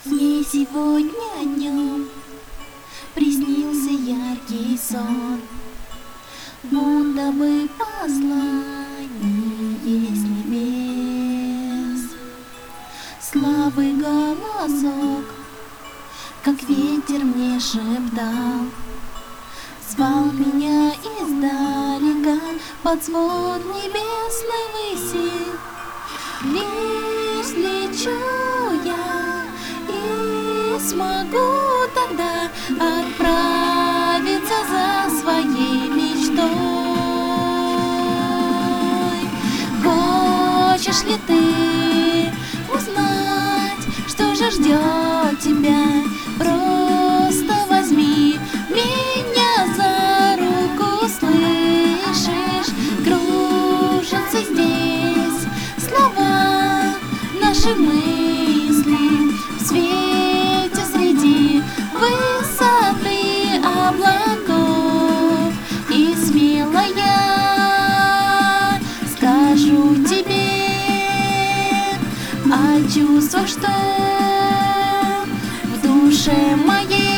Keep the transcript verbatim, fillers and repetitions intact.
Мне сегодня днем приснился яркий сон, будто бы послание с небес. Слабый голосок, как ветер мне шептал, звал меня издалека под свод небесной выси. Лишь лечу я и смогу тогда отправиться за своей мечтой. Хочешь ли ты узнать, что же ждет тебя? Просто возьми меня за руку, слышишь? Кружатся здесь слова, наши мысли в свете среди высоты облаков. И смело я скажу тебе о чувствах, что в душе моей.